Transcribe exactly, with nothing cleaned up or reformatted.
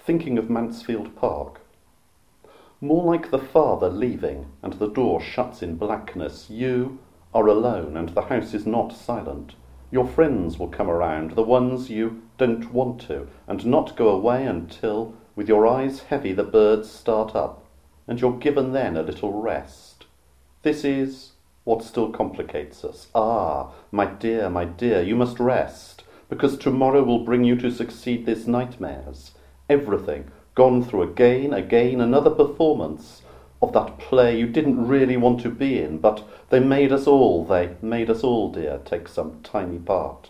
thinking of Mansfield Park. More like the father leaving, and the door shuts in blackness. You are alone, and the house is not silent. Your friends will come around, the ones you don't want to, and not go away until, with your eyes heavy, the birds start up, and you're given then a little rest. This is what still complicates us. Ah, my dear, my dear, you must rest, because tomorrow will bring you to succeed these nightmares. Everything gone through again, again, another performance of that play you didn't really want to be in, but they made us all, they made us all, dear, take some tiny part.